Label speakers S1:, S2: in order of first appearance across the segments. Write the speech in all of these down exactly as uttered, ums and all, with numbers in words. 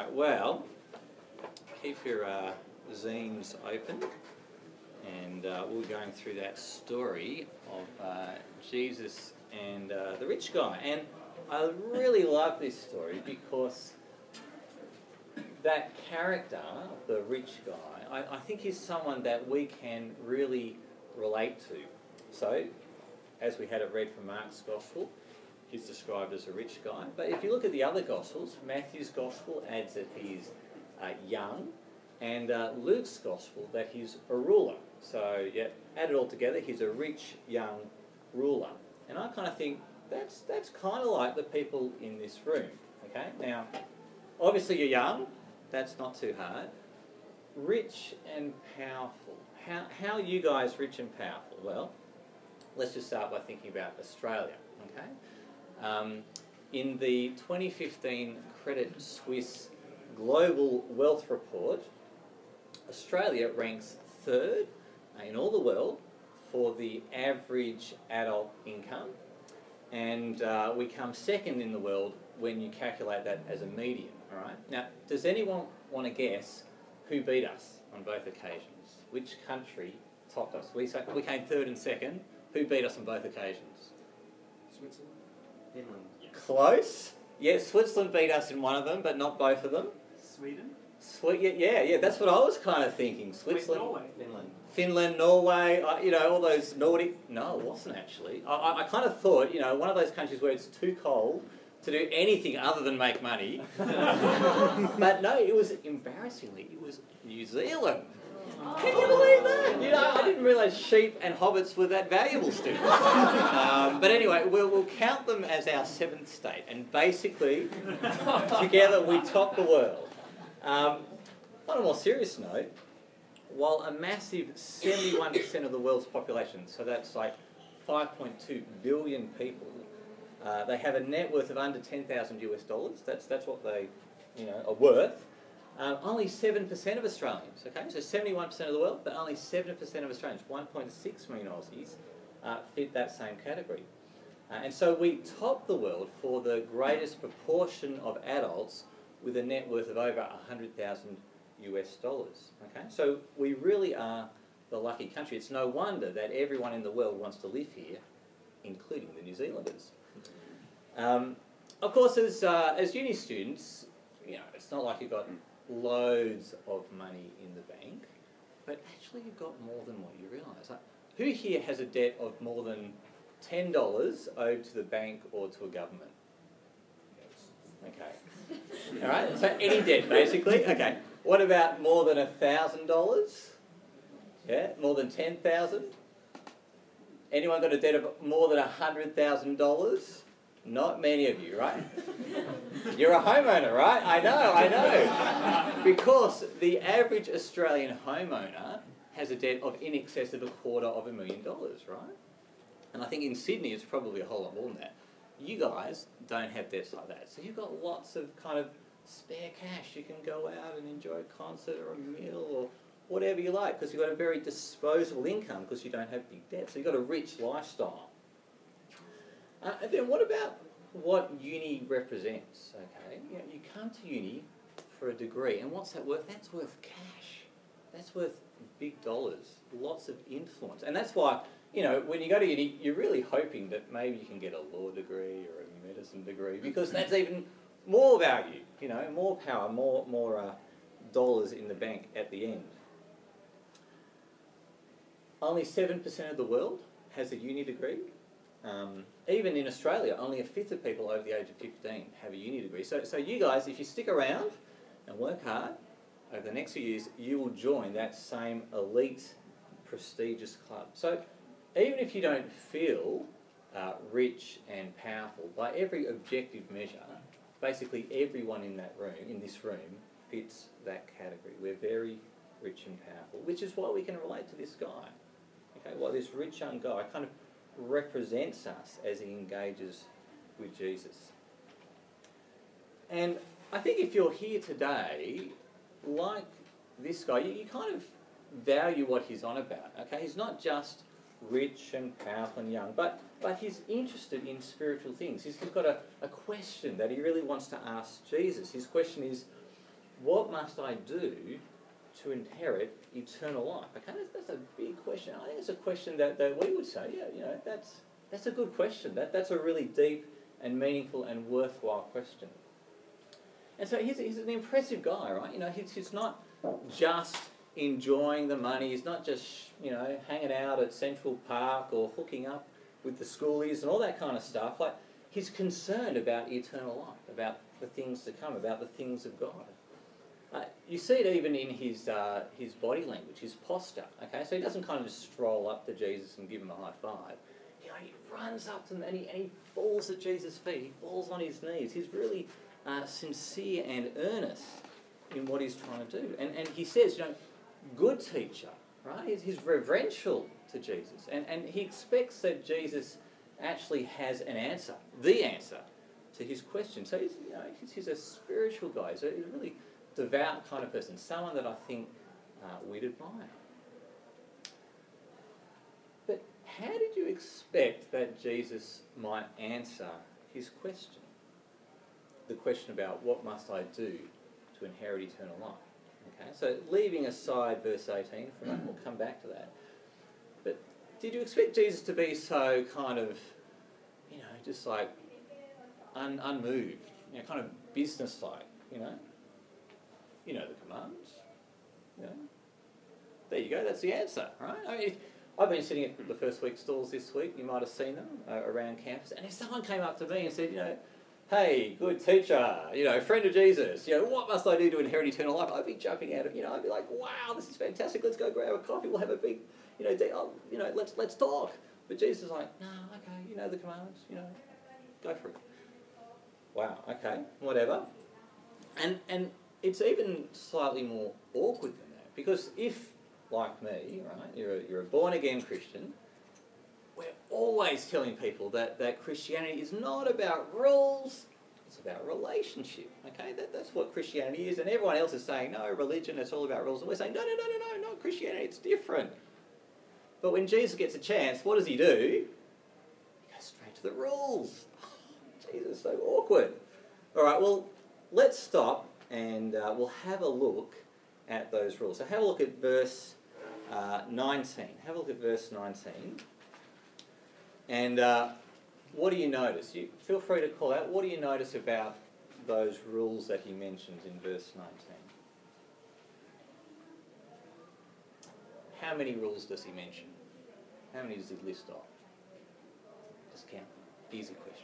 S1: Right, well, keep your uh, zines open, and uh, we're going through that story of uh, Jesus and uh, the rich guy. And I really love this story because that character, the rich guy, I, I think is someone that we can really relate to. So, as we had it read from Mark's Gospel, he's described as a rich guy. But if you look at the other Gospels, Matthew's Gospel adds that he's uh, young, and uh, Luke's Gospel that he's a ruler. So, yeah, add it all together, he's a rich, young ruler. And I kind of think that's that's kind of like the people in this room. Okay, now, obviously you're young, that's not too hard. Rich and powerful. How, how are you guys rich and powerful? Well, let's just start by thinking about Australia. Okay. Um, in the twenty fifteen Credit Suisse Global Wealth Report, Australia ranks third in all the world for the average adult income, and uh, we come second in the world when you calculate that as a median. All right. Now, does anyone want to guess who beat us on both occasions? Which country topped us? We we came third and second. Who beat us on both occasions?
S2: Switzerland? Finland.
S1: Yeah. Close. Yeah, Switzerland beat us in one of them, but not both of them.
S2: Sweden?
S1: Swe- yeah, yeah, yeah, that's what I was kind of thinking. Switzerland.
S2: Wait, Norway. Finland.
S1: Finland, Norway, uh, you know, all those Nordic... No, it wasn't actually. I, I, I kind of thought, you know, one of those countries where it's too cold to do anything other than make money. But no, it was, embarrassingly, it was New Zealand. Can you believe that? You know, I didn't realise sheep and hobbits were that valuable still. Um, but anyway, we'll, we'll count them as our seventh state. And basically, together we top the world. Um, on a more serious note, while a massive seventy-one percent of the world's population, so that's like five point two billion people, uh, they have a net worth of under ten thousand US dollars. That's, that's what they, you know, are worth. Um, only seven percent of Australians, okay, so seventy-one percent of the world, but only seven percent of Australians, one point six million Aussies, uh, fit that same category. Uh, and so we top the world for the greatest proportion of adults with a net worth of over one hundred thousand US dollars, okay? So we really are the lucky country. It's no wonder that everyone in the world wants to live here, including the New Zealanders. Um, of course, as, uh, as uni students, you know, it's not like you've got loads of money in the bank, but actually you've got more than what you realise. Like, who here has a debt of more than ten dollars owed to the bank or to a government? Okay. All right, so any debt basically. Okay. What about more than one thousand dollars? Yeah, more than ten thousand dollars? Anyone got a debt of more than one hundred thousand dollars? Not many of you, right? You're a homeowner, right? I know, I know. Because the average Australian homeowner has a debt of in excess of a quarter of a million dollars, right? And I think in Sydney it's probably a whole lot more than that. You guys don't have debts like that. So you've got lots of kind of spare cash. You can go out and enjoy a concert or a meal or whatever you like because you've got a very disposable income because you don't have big debt. So you've got a rich lifestyle. Uh, and then what about what uni represents, okay? You know, you come to uni for a degree, and what's that worth? That's worth cash. That's worth big dollars, lots of influence. And that's why, you know, when you go to uni, you're really hoping that maybe you can get a law degree or a medicine degree because that's even more value, you know, more power, more, more uh, dollars in the bank at the end. Only seven percent of the world has a uni degree. Um, even in Australia, only a fifth of people over the age of fifteen have a uni degree. So, so you guys, if you stick around and work hard, over the next few years, you will join that same elite, prestigious club. So even if you don't feel uh, rich and powerful, by every objective measure, basically everyone in that room, in this room, fits that category. We're very rich and powerful, which is why we can relate to this guy. Okay, why this rich young guy kind of represents us as he engages with Jesus. And I think if you're here today, like this guy, you, you kind of value what he's on about, okay? He's not just rich and powerful and young, but, but he's interested in spiritual things. He's, he's got a, a question that he really wants to ask Jesus. His question is, what must I do to inherit eternal life? Okay, that's, that's a big question. I think it's a question that, that we would say, yeah, you know, that's that's a good question. That that's a really deep and meaningful and worthwhile question. And so he's, he's an impressive guy, right? You know, he's, he's not just enjoying the money. He's not just, you know, hanging out at Central Park or hooking up with the schoolies and all that kind of stuff. Like, he's concerned about eternal life, about the things to come, about the things of God. Uh, you see it even in his uh, his body language, his posture. Okay, so he doesn't kind of just stroll up to Jesus and give him a high five. You know, he runs up to him and he, and he falls at Jesus' feet. He falls on his knees. He's really uh, sincere and earnest in what he's trying to do. And and he says, you know, good teacher, right? He's, he's reverential to Jesus, and and he expects that Jesus actually has an answer, the answer to his question. So he's, you know, he's, he's a spiritual guy. He's a, he's a really devout kind of person, someone that I think uh, we'd admire. But how did you expect that Jesus might answer his question? The question about what must I do to inherit eternal life? Okay, so leaving aside verse eighteen for a moment, we'll come back to that. But did you expect Jesus to be so kind of, you know, just like un- unmoved, you know, kind of business-like, you know? You know the commands. You know. There you go, that's the answer, right? I mean, if, I've been sitting at the First Week stalls this week, you might have seen them uh, around campus, and if someone came up to me and said, you know, hey, good teacher, you know, friend of Jesus, you know, what must I do to inherit eternal life? I'd be jumping out of, you know, I'd be like, wow, this is fantastic, let's go grab a coffee, we'll have a big, you know, de- oh, you know, let's let's talk. But Jesus is like, no, okay, you know the commands, you know, go for it. Wow, okay, whatever. And and it's even slightly more awkward than that, because if, like me, right, you're a, you're a born-again Christian, we're always telling people that, that Christianity is not about rules, it's about relationship, okay? That, that's what Christianity is, and everyone else is saying, no, religion, it's all about rules, and we're saying, no, no, no, no, no, not Christianity, it's different. But when Jesus gets a chance, what does he do? He goes straight to the rules. Oh, Jesus, so awkward. All right, well, let's stop and uh, we'll have a look at those rules. So have a look at verse uh, nineteen. Have a look at verse nineteen. And uh, what do you notice? You feel free to call out. What do you notice about those rules that he mentions in verse nineteen? How many rules does he mention? How many does he list off? Just count. Easy question.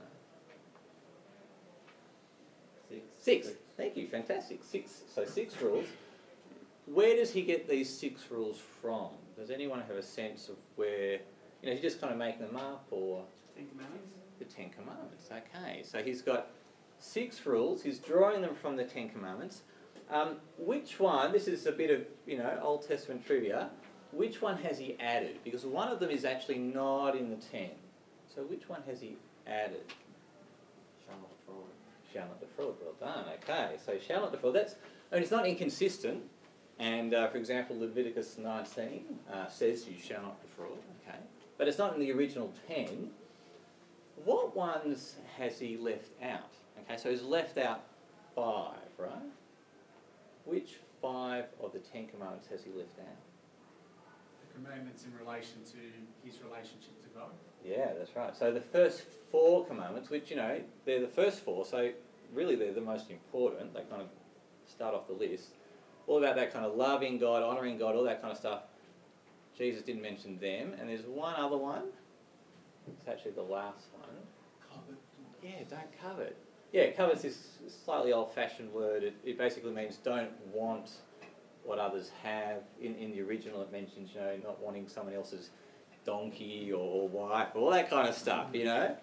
S1: Six. Six. Thank you. Fantastic. Six. So six rules. Where does he get these six rules from? Does anyone have a sense of where, you know, is he just kind of making them up, or?
S2: Ten Commandments.
S1: The Ten Commandments. Okay. So he's got six rules. He's drawing them from the Ten Commandments. Um, which one, this is a bit of, you know, Old Testament trivia, which one has he added? Because one of them is actually not in the ten. So which one has he added?
S2: Shall not defraud.
S1: Shall not defraud. Well done. Okay, so shall not defraud. That's, I mean, it's not inconsistent. And uh, for example, Leviticus nineteen uh, says you shall not defraud. Okay, but it's not in the original ten. What ones has he left out? Okay, so he's left out five, right? Which five of the Ten Commandments has he left out?
S2: The commandments in relation to his relationship to God.
S1: Yeah, that's right. So the first four commandments, which, you know, they're the first four, so really they're the most important. They kind of start off the list. All about that kind of loving God, honouring God, all that kind of stuff. Jesus didn't mention them. And there's one other one. It's actually the last one.
S2: Covet.
S1: Yeah, don't covet. Yeah, covet's this slightly old-fashioned word. It, it basically means don't want what others have. In, in the original it mentions, you know, not wanting someone else's donkey or, or wife, all that kind of stuff, you know.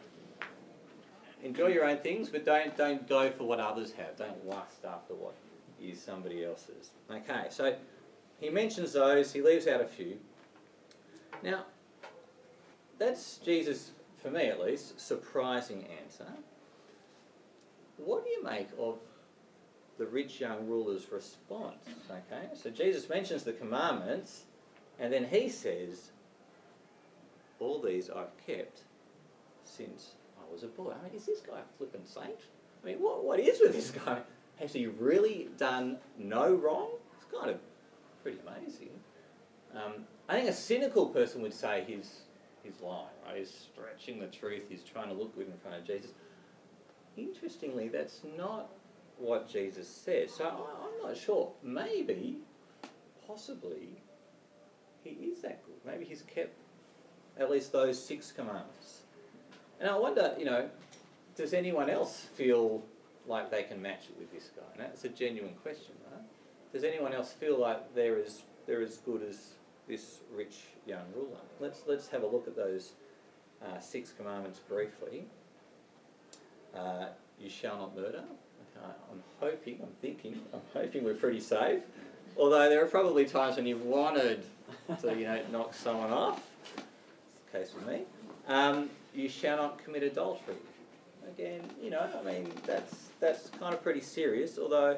S1: Enjoy your own things, but don't don't go for what others have. Don't lust after what is somebody else's. Okay, so he mentions those. He leaves out a few. Now, that's Jesus, for me at least, surprising answer. What do you make of the rich young ruler's response? Okay, so Jesus mentions the commandments, and then he says, all these I've kept since I was a boy. I mean, is this guy a flippant saint? I mean, what what is with this guy? has he really done no wrong? It's kind of pretty amazing. Um, I think a cynical person would say he's, he's lying, right? He's stretching the truth, he's trying to look good in front of Jesus. Interestingly, that's not what Jesus says. So I, I'm not sure. Maybe, possibly, he is that good. Maybe he's kept at least those six commandments. And I wonder, you know, does anyone else feel like they can match it with this guy? And that's a genuine question, right? Does anyone else feel like they're as, they're as good as this rich young ruler? Let's, let's have a look at those uh, six commandments briefly. Uh, you shall not murder. Okay, I'm hoping, I'm thinking, I'm hoping we're pretty safe. Although there are probably times when you've wanted to, you know, knock someone off. It's the case with me. Um, you shall not commit adultery. Again, you know, I mean, that's that's kind of pretty serious. Although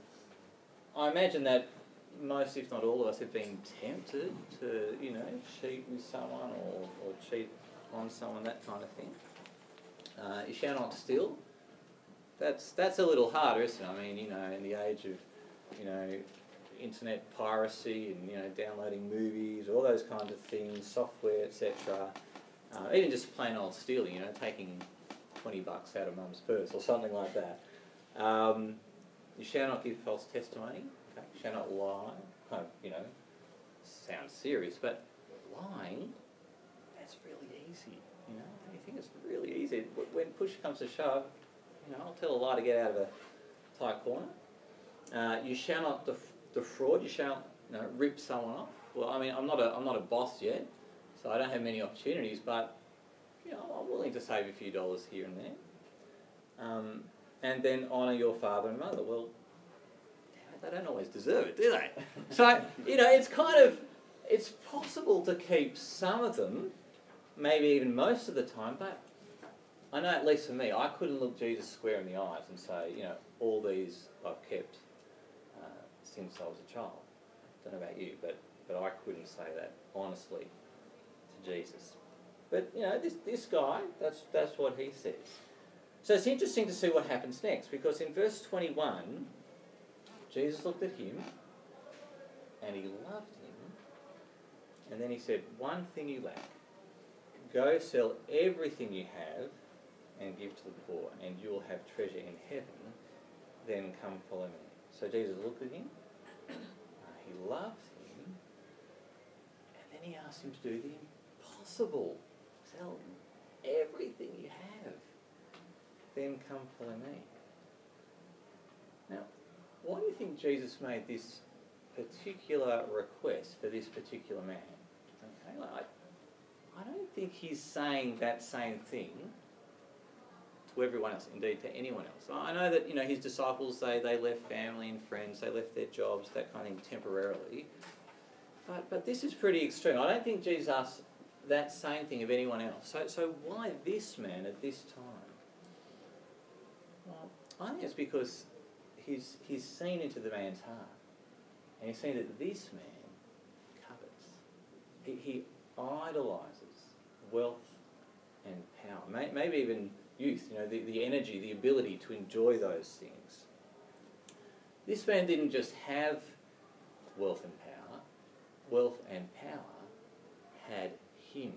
S1: I imagine that most, if not all of us, have been tempted to, you know, cheat with someone or, or cheat on someone, that kind of thing. Uh, you shall not steal. That's that's a little harder, isn't it? I mean, you know, in the age of, you know, internet piracy and, you know, downloading movies, all those kinds of things, software, et cetera. Uh, even just plain old stealing, you know, taking twenty bucks out of mum's purse or something like that. Um, you shall not give false testimony. Okay? You shall not lie. Kind of, you know, sounds serious, but lying, that's really easy. You know, I think it's really easy. When push comes to shove, you know, I'll tell a lie to get out of a tight corner. Uh, you shall not def- defraud. You shall, you know, rip someone off. Well, I mean, I'm not a I'm not a boss yet, so I don't have many opportunities. But you know, I'm willing to save a few dollars here and there. Um, and then honour your father and mother. Well, damn it, they don't always deserve it, do they? So you know, it's kind of it's possible to keep some of them, maybe even most of the time, but I know, at least for me, I couldn't look Jesus square in the eyes and say, you know, all these I've kept uh, since I was a child. I don't know about you, but, but I couldn't say that honestly to Jesus. But, you know, this, this guy, that's, that's what he says. So it's interesting to see what happens next, because in verse twenty-one, Jesus looked at him and he loved him, and then he said, one thing you lack. Go sell everything you have and give to the poor, and you will have treasure in heaven. Then come follow me. So Jesus looked at him, uh, he loved him, and then he asked him to do the impossible. Sell everything you have. Then come follow me. Now, why do you think Jesus made this particular request for this particular man? Okay, like, I don't think he's saying that same thing to everyone else, indeed to anyone else. I know that, you know, his disciples, they, they left family and friends, they left their jobs, that kind of thing temporarily. But but this is pretty extreme. I don't think Jesus asked that same thing of anyone else. So so why this man at this time? Well, I think it's because he's he's seen into the man's heart. And he's seen that this man covets. He, he idolises wealth and power, maybe even youth, you know, the, the energy, the ability to enjoy those things. This man didn't just have wealth and power, wealth and power had him.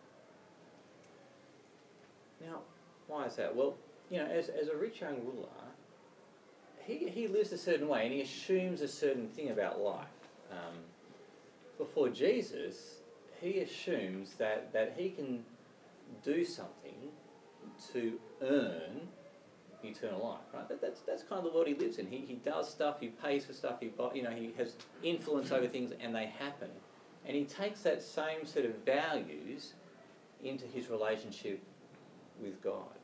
S1: Now, why is that? Well, you know, as, as a rich young ruler, he, he lives a certain way and he assumes a certain thing about life. Um, before Jesus, he assumes that, that he can do something to earn eternal life, right? That, that's that's kind of the world he lives in. He he does stuff, he pays for stuff, he buy, you know, he has influence over things, and they happen. And he takes that same set of values into his relationship with God.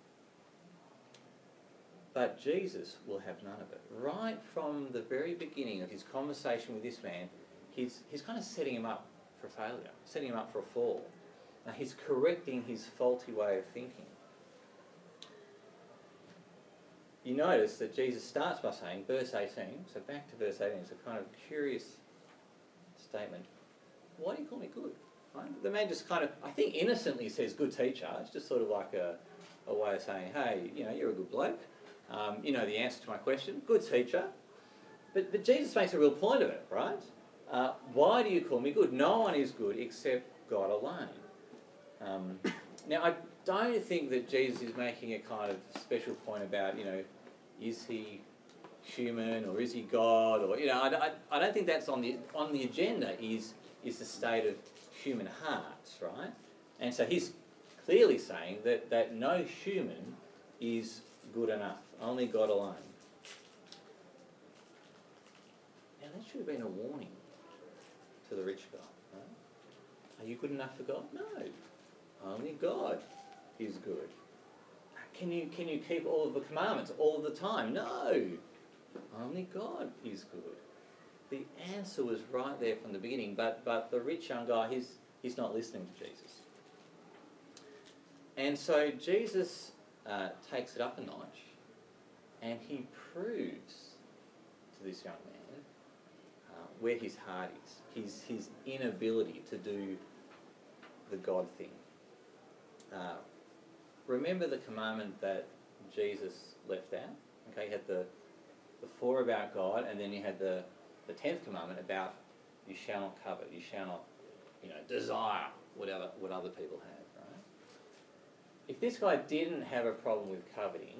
S1: But Jesus will have none of it. Right from the very beginning of his conversation with this man, he's he's kind of setting him up for failure, setting him up for a fall. Now, he's correcting his faulty way of thinking. You notice that Jesus starts by saying, verse eighteen, so back to verse eighteen, it's a kind of curious statement. Why do you call me good? Right? The man just kind of, I think innocently says good teacher. It's just sort of like a, a way of saying, hey, you know, you're a good bloke. Um, you know the answer to my question. Good teacher. But, but Jesus makes a real point of it, right? Uh, why do you call me good? No one is good except God alone. Um, now, I don't think that Jesus is making a kind of special point about, you know, is he human or is he God? Or, you know, I, I, I don't think that's on the on the agenda is, is the state of human hearts, right? And so he's clearly saying that, that no human is good enough, only God alone. Now, that should have been a warning to the rich guy, right? Are you good enough for God? No. Only God is good. Can you can you keep all of the commandments all of the time? No. Only God is good. The answer was right there from the beginning, but but the rich young guy, he's he's not listening to Jesus. And so Jesus uh, takes it up a notch, and he proves to this young man uh, where his heart is, his his inability to do the God thing. Uh, remember the commandment that Jesus left out? Okay, you had the, the four about God, and then you had the, the tenth commandment about you shall not covet, you shall not, you know, desire whatever what other people have, right? If this guy didn't have a problem with coveting,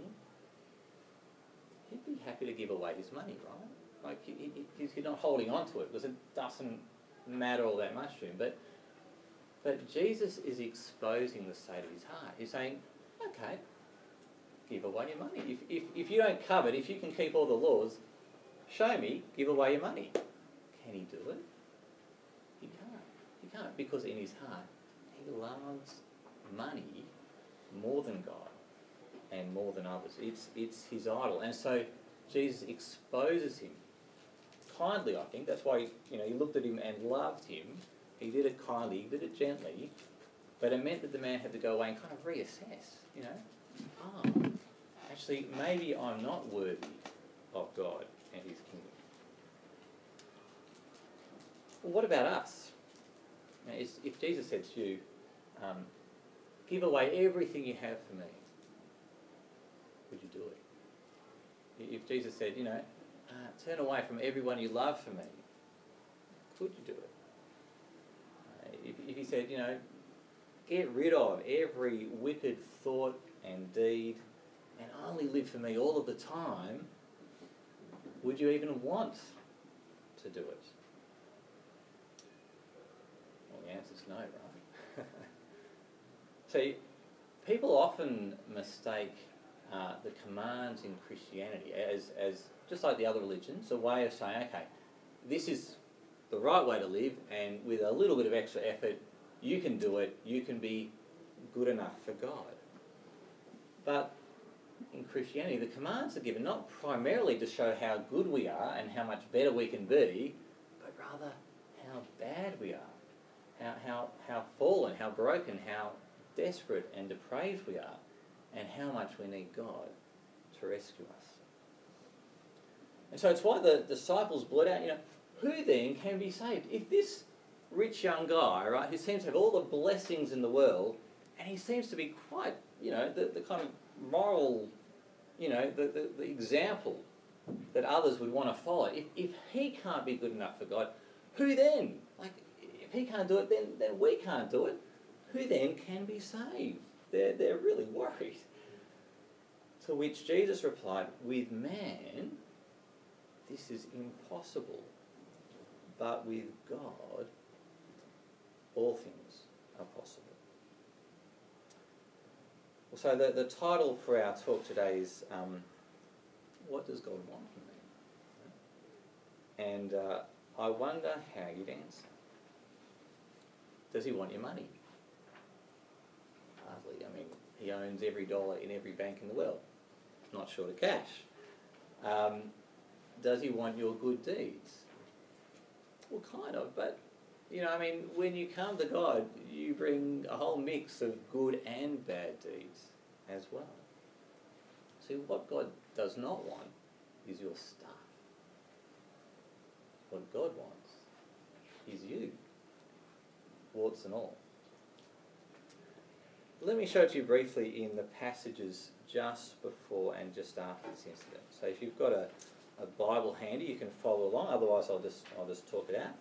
S1: he'd be happy to give away his money, right? Like he, he, he's not holding on to it because it doesn't matter all that much to him. But But Jesus is exposing the state of his heart. He's saying, okay, give away your money. If, if, if you don't covet, if you can keep all the laws, show me, give away your money. Can he do it? He can't. He can't because in his heart, he loves money more than God and more than others. It's, it's his idol. And so Jesus exposes him kindly, I think. That's why, you know, he looked at him and loved him. He did it kindly, he did it gently, but it meant that the man had to go away and kind of reassess, you know. Oh, actually, maybe I'm not worthy of God and his kingdom. Well, what about us? Now, if Jesus said to you, um, give away everything you have for me, would you do it? If Jesus said, you know, uh, turn away from everyone you love for me, could you do it? If, if he said, you know, get rid of every wicked thought and deed and only live for me all of the time, would you even want to do it? Well, the answer's no, right? See, people often mistake uh, the commands in Christianity as, as, just like the other religions, a way of saying, okay, this is the right way to live, and with a little bit of extra effort, you can do it, you can be good enough for God. But in Christianity, the commands are given not primarily to show how good we are and how much better we can be, but rather how bad we are, how, how, how fallen, how broken, how desperate and depraved we are, and how much we need God to rescue us. And so it's why the disciples blurt out, you know, who then can be saved? If this rich young guy, right, who seems to have all the blessings in the world, and he seems to be quite, you know, the, the kind of moral, you know, the, the, the example that others would want to follow. If, if he can't be good enough for God, who then? Like, if he can't do it, then, then we can't do it. Who then can be saved? They're, they're really worried. To which Jesus replied, with man, this is impossible. But with God, all things are possible. Well, so the, the title for our talk today is, um, what does God want from me? And uh, I wonder how you'd answer. Does he want your money? Hardly. I mean, he owns every dollar in every bank in the world. Not short of cash. Um, does he want your good deeds? Well, kind of, but, you know, I mean, when you come to God, you bring a whole mix of good and bad deeds as well. See, what God does not want is your stuff. What God wants is you, warts and all. Let me show it to you briefly in the passages just before and just after this incident. So if you've got a, a Bible handy, you can follow along. Otherwise, I'll just I'll just talk it out.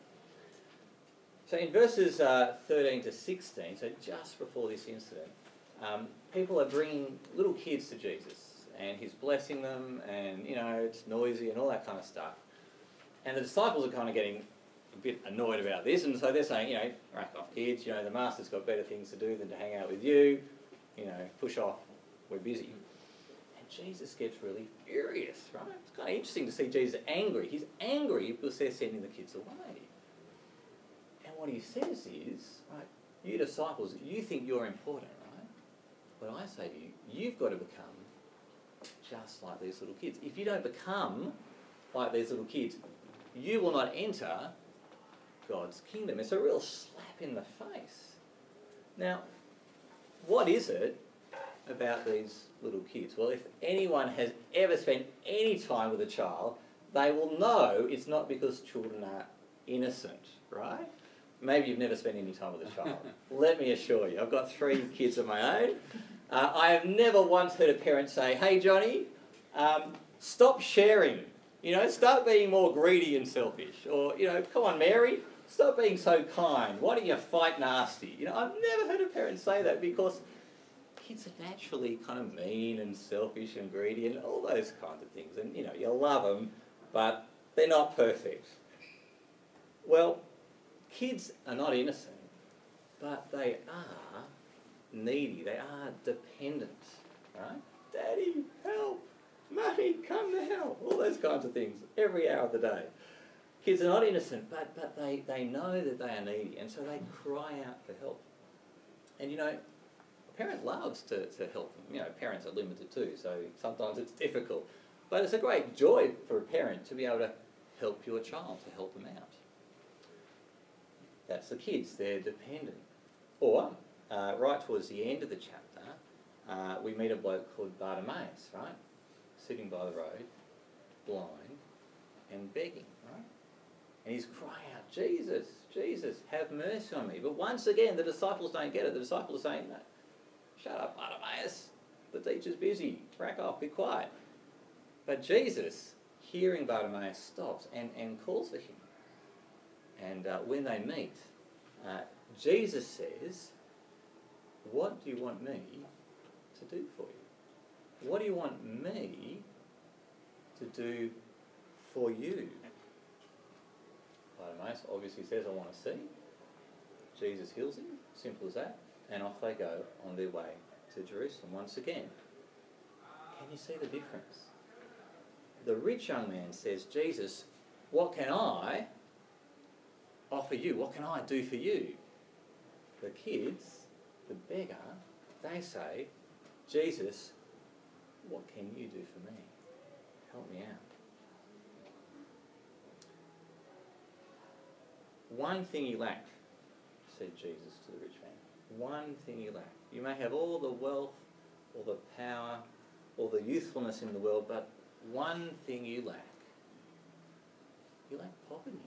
S1: So in verses uh, thirteen to sixteen, so just before this incident, um, people are bringing little kids to Jesus, and he's blessing them, and you know it's noisy and all that kind of stuff. And the disciples are kind of getting a bit annoyed about this, and so they're saying, you know, rack off kids, you know, the master's got better things to do than to hang out with you, you know, push off, we're busy. And Jesus gets really furious, right? It's kind of interesting to see Jesus angry. He's angry because they're sending the kids away. And what he says is, right, you disciples, you think you're important, right? But I say to you, you've got to become just like these little kids. If you don't become like these little kids, you will not enter God's kingdom. It's a real slap in the face. Now, what is it about these little kids? Well, if anyone has ever spent any time with a child, they will know it's not because children are innocent, right? Maybe you've never spent any time with a child. Let me assure you, I've got three kids of my own. Uh, I have never once heard a parent say, "Hey, Johnny, um, stop sharing. You know, start being more greedy and selfish." Or, you know, "Come on, Mary, stop being so kind. Why don't you fight nasty?" You know, I've never heard a parent say that because kids are naturally kind of mean and selfish and greedy and all those kinds of things. And, you know, you love them, but they're not perfect. Well, kids are not innocent, but they are needy. They are dependent, right? "Daddy, help. Mummy, come to help." All those kinds of things every hour of the day. Kids are not innocent, but, but they, they know that they are needy, and so they cry out for help. And, you know, a parent loves to, to help them. You know, parents are limited too, so sometimes it's difficult. But it's a great joy for a parent to be able to help your child, to help them out. That's the kids, they're dependent. Or, uh, right towards the end of the chapter, uh, we meet a bloke called Bartimaeus, right? Sitting by the road, blind and begging, right? And he's crying out, "Jesus, Jesus, have mercy on me." But once again, the disciples don't get it. The disciples are saying, "No, shut up, Bartimaeus. The teacher's busy. Rack off, be quiet." But Jesus, hearing Bartimaeus, stops and, and calls for him. And uh, when they meet, uh, Jesus says, "What do you want me to do for you? What do you want me to do for you?" Bartimaeus obviously says, "I want to see." Jesus heals him, simple as that, and off they go on their way to Jerusalem once again. Can you see the difference? The rich young man says, "Jesus, what can I offer you? What can I do for you?" The kids, the beggar, they say, "Jesus, what can you do for me? Help me out." "One thing you lack," said Jesus to the rich man. "One thing you lack. You may have all the wealth, all the power, all the youthfulness in the world, but one thing you lack. You lack poverty.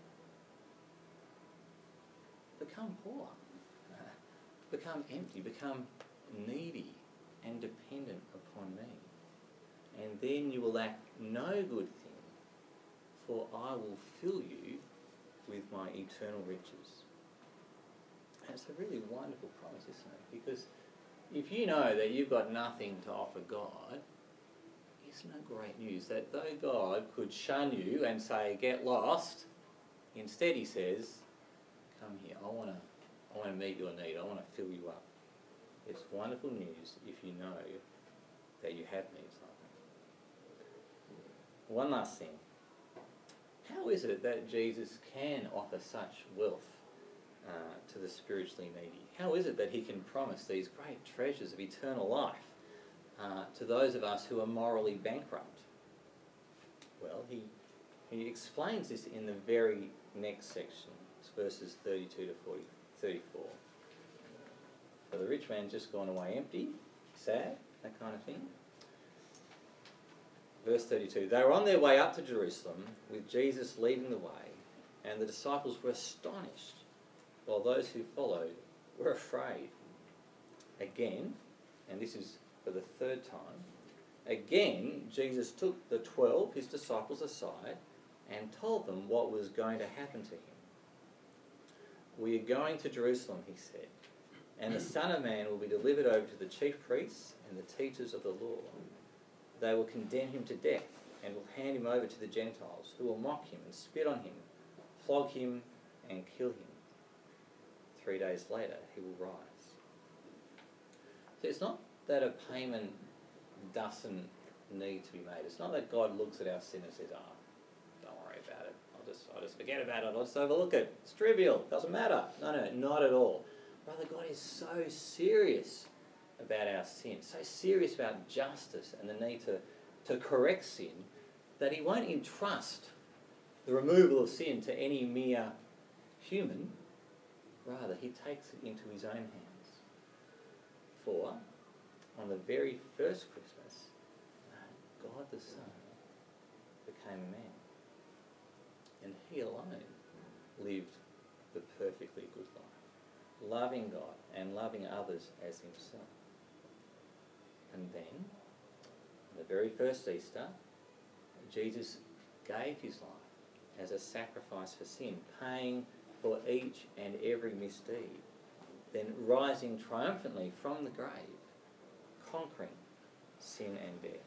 S1: Become poor. Become empty. Become needy and dependent upon me. And then you will lack no good thing, for I will fill you with my eternal riches." And it's a really wonderful promise, isn't it? Because if you know that you've got nothing to offer God, isn't it great news that though God could shun you and say, "Get lost," instead he says, "Come here, I want to I want to meet your need, I want to fill you up." It's wonderful news if you know that you have needs like that. One last thing. How is it that Jesus can offer such wealth uh, to the spiritually needy? How is it that he can promise these great treasures of eternal life uh, to those of us who are morally bankrupt? Well, he, he explains this in the very next section. It's verses thirty-two to forty, thirty-four. So the rich man's just gone away empty, sad, that kind of thing. Verse thirty-two, they were on their way up to Jerusalem with Jesus leading the way, and the disciples were astonished, while those who followed were afraid. Again, and this is for the third time, again, Jesus took the twelve, his disciples, aside and told them what was going to happen to him. "We are going to Jerusalem," he said, "and the Son of Man will be delivered over to the chief priests and the teachers of the law. They will condemn him to death and will hand him over to the Gentiles, who will mock him and spit on him, flog him and kill him. Three days later, he will rise." So it's not that a payment doesn't need to be made. It's not that God looks at our sin and says, "Ah, don't worry about it. I'll just, I'll just forget about it. I'll just overlook it. It's trivial. Doesn't matter." No, no, not at all. Rather, God is so serious about our sin, so serious about justice and the need to, to correct sin, that he won't entrust the removal of sin to any mere human. Rather, he takes it into his own hands. For on the very first Christmas, God the Son became a man. And he alone lived the perfectly good life, loving God and loving others as himself. And then, on the very first Easter, Jesus gave his life as a sacrifice for sin, paying for each and every misdeed, then rising triumphantly from the grave, conquering sin and death.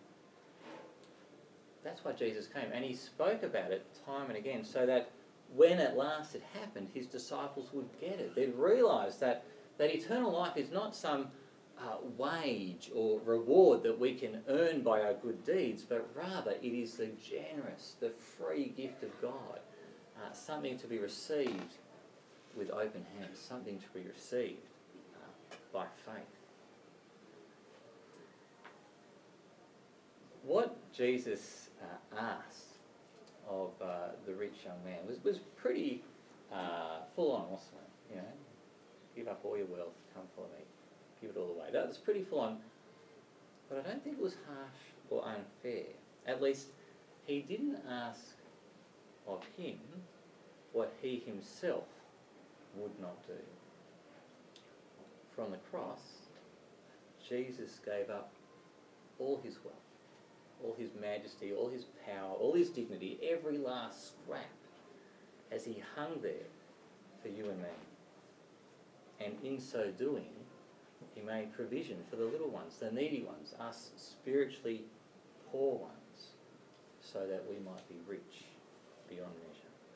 S1: That's why Jesus came, and he spoke about it time and again, so that when at last it happened, his disciples would get it. They'd realise that, that eternal life is not some uh, wage or reward that we can earn by our good deeds, but rather it is the generous, the free gift of God, uh, something to be received with open hands, something to be received uh, by faith. What Jesus uh, asked of uh, the rich young man was, was pretty uh, full on, wasn't it? You know, give up all your wealth, come follow me, give it all away. That was pretty full on, but I don't think it was harsh or unfair. At least he didn't ask of him what he himself would not do. From the cross, Jesus gave up all his wealth, all his majesty, all his power, all his dignity, every last scrap, as he hung there for you and me. And in so doing, he made provision for the little ones, the needy ones, us spiritually poor ones, so that we might be rich beyond measure.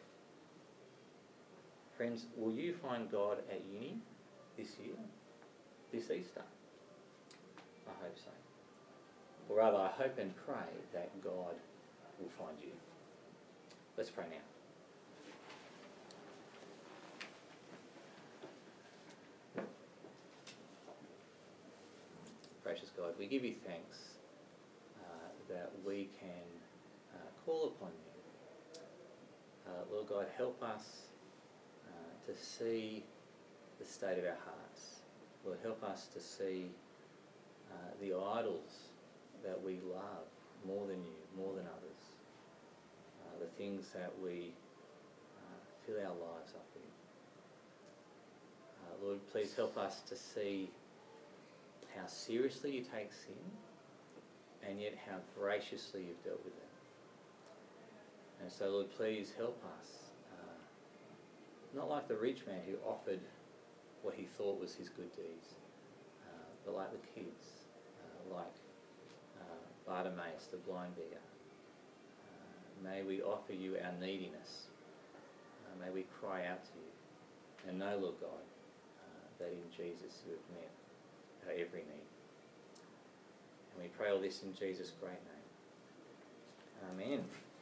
S1: Friends, will you find God at uni this year, this Easter? I hope so. Or rather, I hope and pray that God will find you. Let's pray now. Gracious God, we give you thanks uh, that we can uh, call upon you. Uh, Lord God, help us uh, to see the state of our hearts. Lord, help us to see uh, the idols that we love more than you, more than others. Uh, the things that we uh, fill our lives up with. Uh, Lord, please help us to see how seriously you take sin, and yet how graciously you've dealt with it. And so, Lord, please help us, uh, not like the rich man who offered what he thought was his good deeds, uh, but like the kids, uh, like uh, Bartimaeus, the blind beggar. Uh, may we offer you our neediness. Uh, may we cry out to you, and know, Lord God, uh, that in Jesus you have met our every need. And we pray all this in Jesus' great name. Amen.